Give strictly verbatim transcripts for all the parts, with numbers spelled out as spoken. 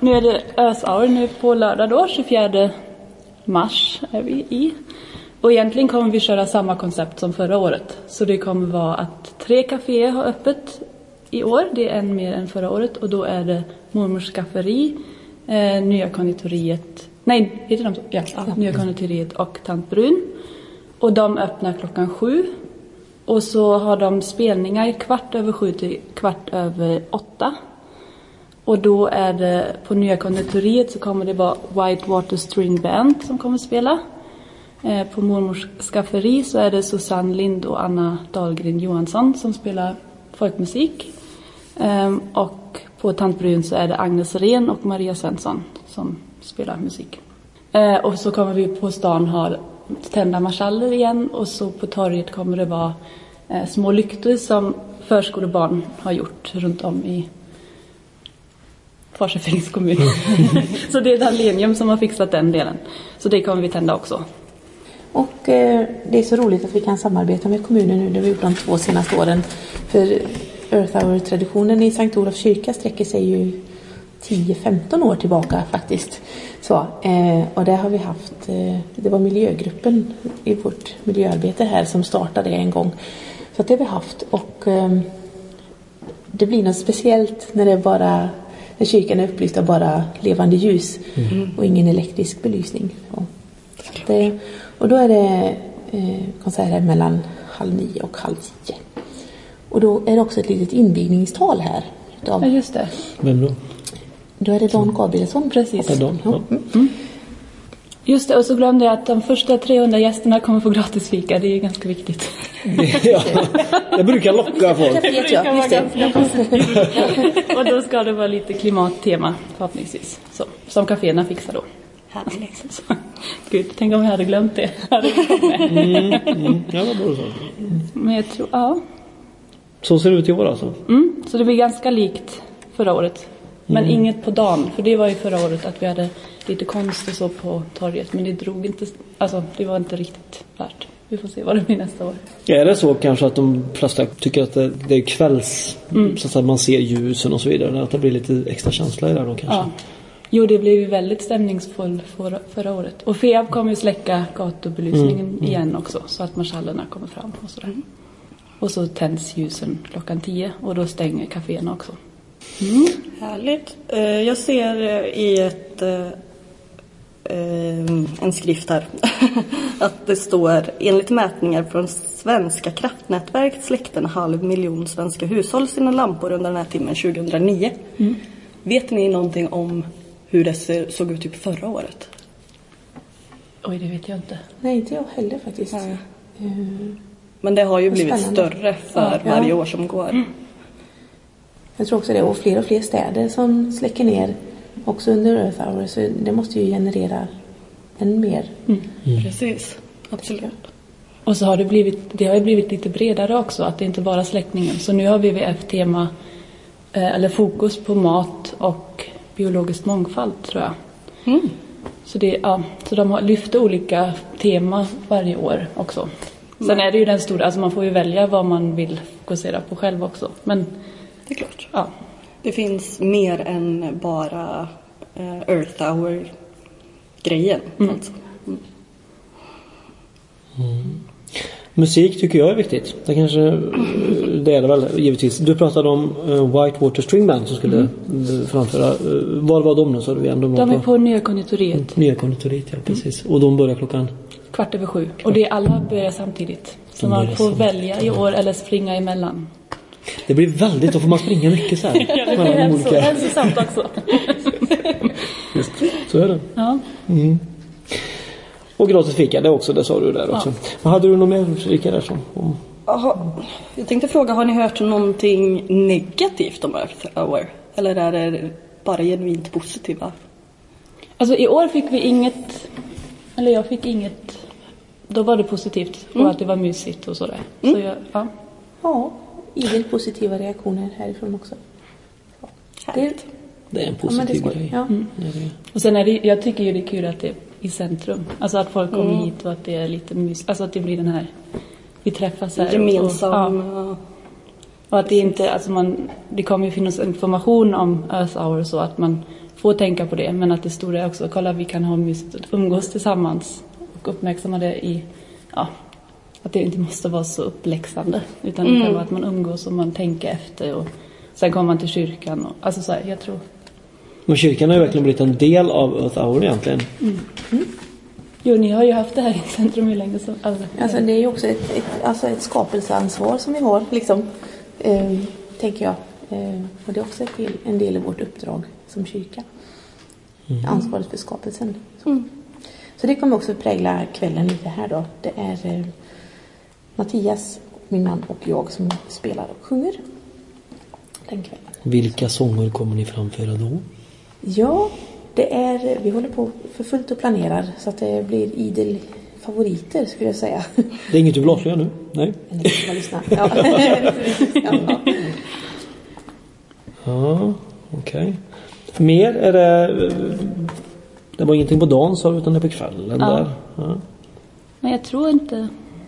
nu är det Earth Hour nu på lördag då, tjugofjärde mars är vi i. Och egentligen kommer vi köra samma koncept som förra året. Så det kommer vara att tre kaféer har öppet i år. Det är en mer än förra året. Och då är det Mormors skafferi, eh, Nya konditoriet. Nej, heter de så? Ja, ja. Nya konditoriet och Tant Brun. Och de öppnar klockan sju. Och så har de spelningar kvart över sju till kvart över åtta. Och då är det på Nya konditoriet så kommer det vara Whitewater String Band som kommer spela. Eh, på Mormors skafferi så är det Susanne Lind och Anna Dahlgren Johansson som spelar folkmusik. Eh, och på Tant Brun så är det Agnes Ren och Maria Svensson som spelar musik. Eh, och så kommer vi på stan ha tända marschaller igen. Och så på torget kommer det vara eh, små lyktor som förskolebarn har gjort runt om i Falköpings kommun. Så det är Dallenium som har fixat den delen. Så det kommer vi tända också. Och eh, det är så roligt att vi kan samarbeta med kommunen nu. Det har vi gjort de två senaste åren. För Earth Hour-traditionen i Sankt Olof kyrka sträcker sig ju tio femton år tillbaka faktiskt. Så, eh, och där har vi haft, eh, det var miljögruppen i vårt miljöarbete här som startade en gång. Så att det har vi haft. Och eh, det blir något speciellt när det är bara... När kyrkan är upplyst av bara levande ljus mm. och ingen elektrisk belysning. Och, det, och då är det eh, konserter mellan halv nio och halv tio. Och då är det också ett litet invigningstal här. Utav, ja, just det. Vem då? Då är det Don Gabrielsson. Precis. Ja, Don. Ja. Mm. Mm. Just det, och så glömde jag att de första trehundra gästerna kommer få gratis fika. Det är ju ganska viktigt. Ja, det brukar locka folk. Det brukar vara ganska positivt. Och då ska det vara lite klimattema förhoppningsvis. Så, som kaféerna fixar då. Härligt. Så, gud, tänk om jag hade glömt det. mm, mm, ja, vad bra så. Men jag tror, ja. Så ser det ut i år alltså? Mm, så det blir ganska likt förra året. Men mm. inget på dagen. För det var ju förra året att vi hade lite konst och så på torget. Men det drog inte, alltså det var inte riktigt värt. Vi får se vad det blir nästa år. Är det så kanske att de flesta tycker att det, det är kvälls, mm. så att man ser ljusen och så vidare. Att det blir lite extra känsla i det då kanske? Ja. Jo, det blev ju väldigt stämningsfull förra, förra året. Och F E A B kommer ju släcka gatubelysningen mm. mm. igen också. Så att marschallerna kommer fram och sådär. Mm. Och så tänds ljusen klockan tio. Och då stänger kaféerna också. Mm. Härligt. Jag ser i ett, en skrift här att det står enligt mätningar från Svenska kraftnätverk släckte en halv miljon svenska hushåll sina lampor under den här timmen tjugohundranio. Mm. Vet ni någonting om hur det såg ut typ förra året? Oj, det vet jag inte. Nej, inte jag heller faktiskt. Ja. Men det har ju blivit spännande. Större för ja. varje år som går. Mm. Jag tror också det. Och fler och fler städer som släcker ner också under Earth Hour. Så det måste ju generera än mer. Mm. Mm. Precis, absolut. Och så har det blivit, det har ju blivit lite bredare också. Att det inte bara släckningen. Så nu har W W F-tema, eller fokus på mat och biologisk mångfald tror jag. Mm. Så, det, ja, så de har lyft olika tema varje år också. Sen är det ju den stora, alltså man får ju välja vad man vill fokusera på själv också. Men det är klart. Ja. Det finns mer än bara uh, Earth Hour-grejen. Mm. Alltså. Mm. Mm. Musik tycker jag är viktigt. Det kanske det är det väl givetvis. Du pratade om uh, Whitewater String Band som skulle mm. framföra. Uh, var var de nu? Så vi ändå de är på, på Nya konditoriet. Nya konditoriet, ja precis. Och de börjar klockan? Kvart över sju. Och det är alla börjar samtidigt. Så man får samtidigt. välja i år eller springa emellan. Det blir väldigt, då får man springa mycket så här. Ja, det blir hälso, hälsosamt också. Just, så är det. Ja. Mm. Och gratis fika, det också, det sa du där också. Ja. Men hade du något mer fika där som? Om... Aha, jag tänkte fråga, har ni hört någonting negativt om Earth Hour? Eller är det bara genuint positiva? Alltså i år fick vi inget, eller jag fick inget, då var det positivt. Och mm. att det var mysigt och sådär. Mm. Så jag, ja. Ja. Idel positiva reaktioner härifrån också. Ja. Härligt. Det är en positiv ja, grej. Ja. Mm. Och sen är det, jag tycker ju det är kul att det är i centrum. Alltså att folk kommer mm. hit och att det är lite mys. Alltså att det blir den här, vi träffas här. Gemensam. Och, ja. och att det inte, alltså man, det kommer ju finnas information om Earth Hour så att man få tänka på det. Men att det stora är också, kolla vi kan ha umgås tillsammans och uppmärksamma det i, ja, att det inte måste vara så uppläxande. Utan mm. det kan vara att man umgås och man tänker efter och sen kommer man till kyrkan. Och, alltså så här, jag tror. Men kyrkan har ju verkligen blivit en del av Earth Hour egentligen. Mm. Mm. Jo, ni har ju haft det här i centrum hur länge som... Alltså, alltså det är ju också ett, ett, alltså ett skapelseansvar som vi har, liksom, eh, tänker jag. Eh, och det är också del, en del av vårt uppdrag som kyrka. Mm. Ansvaret för skapelsen. Så. Mm. så det kommer också prägla kvällen lite här då. Det är eh, Mattias, min man och jag som spelar och sjunger den kvällen. Vilka sånger kommer ni framföra då? Ja, det är, vi håller på för fullt och planerar så att det blir idel favoriter skulle jag säga. Det är inget du vill avslöja nu? Nej. Nej, jag lyssnar. Ja. ja. Ja, okej. Okay. Mer är det... Det var ingenting på dagen så utan det är på kvällen ja. där. Ja. Nej, jag tror inte...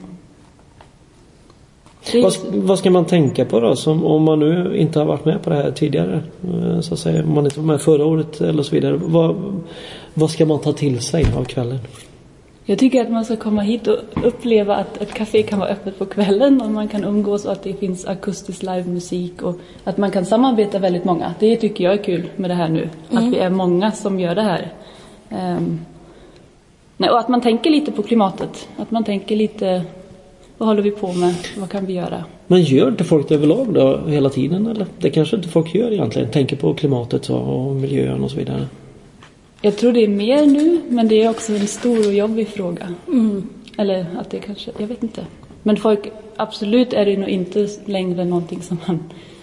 Vad, vad ska man tänka på då som om man nu inte har varit med på det här tidigare så att säga, om man inte var med förra året eller så vidare, vad, vad ska man ta till sig av kvällen? Jag tycker att man ska komma hit och uppleva att ett café kan vara öppet på kvällen och man kan umgås och att det finns akustisk livemusik och att man kan samarbeta väldigt många. Det tycker jag är kul med det här nu, mm. att vi är många som gör det här. Um, nej, och att man tänker lite på klimatet, att man tänker lite... Vad håller vi på med? Vad kan vi göra? Men gör inte folk det överlag då hela tiden? Eller? Det kanske inte folk gör egentligen. Tänker på klimatet och miljön och så vidare. Jag tror det är mer nu. Men det är också en stor och jobbig fråga. Mm. Eller att det kanske... Jag vet inte. Men folk... Absolut är det nog inte längre någonting som man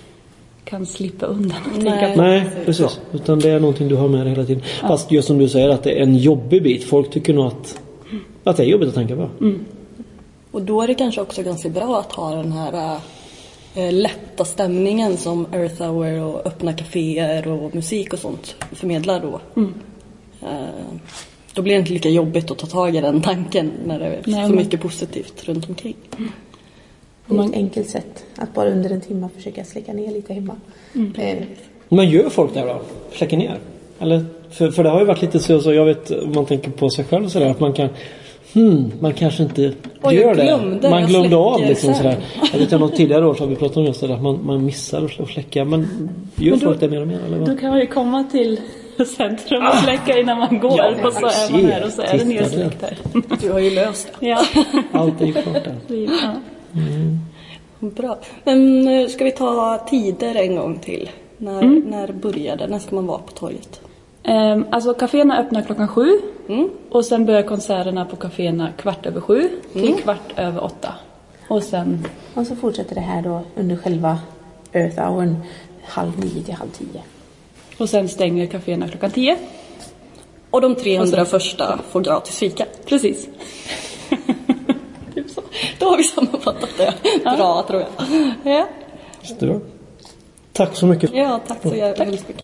kan slippa undan och Nej. tänka på. Nej, precis. Utan det är någonting du har med dig hela tiden. Ja. Fast just som du säger att det är en jobbig bit. Folk tycker nog att, att det är jobbigt att tänka på. Mm. Och då är det kanske också ganska bra att ha den här äh, lätta stämningen som Earth Hour och öppna kaféer och musik och sånt förmedlar då. Mm. Äh, då blir det inte lika jobbigt att ta tag i den tanken när det är Nej, så men... mycket positivt runt omkring. Mm. Det är ett enkelt sätt att bara under en timme försöka släcka ner lite hemma. Mm. Eh. Men gör folk det då? Släcka ner? Eller, för, för det har ju varit lite så, så jag vet om man tänker på sig själv sådär att man kan Hmm, man kanske inte Oj, gör glömde, det. Man glömde av liksom sådär. Jag vet att något tidigare år så har vi pratat om just det att man, man missar att fläcka. Men gör men då, folk det mer och mer? Eller vad? Då kan man ju komma till centrum och släcka innan man går. Ja, och så är man här och så är det nedsläckt här. Du har ju löst det. Ja. Allt är ju klart där. Ja. Mm. Bra. Men ska vi ta tider en gång till? När, mm. när började? När ska man vara på torget? Um, alltså kaféerna öppnar klockan sju mm. och sen börjar konserterna på kaféerna kvart över sju till mm. kvart över åtta. Och sen... Och så fortsätter det här då under själva Earth Hour halv nio till halv tio. Och sen stänger kaféerna klockan tio. Och de trehundra och sen... första får gratis fika. Precis. Typ så. Då har vi sammanfattat det. Bra ja. tror jag. Ja. Stort. Tack så mycket. Ja, tack så jävla mycket.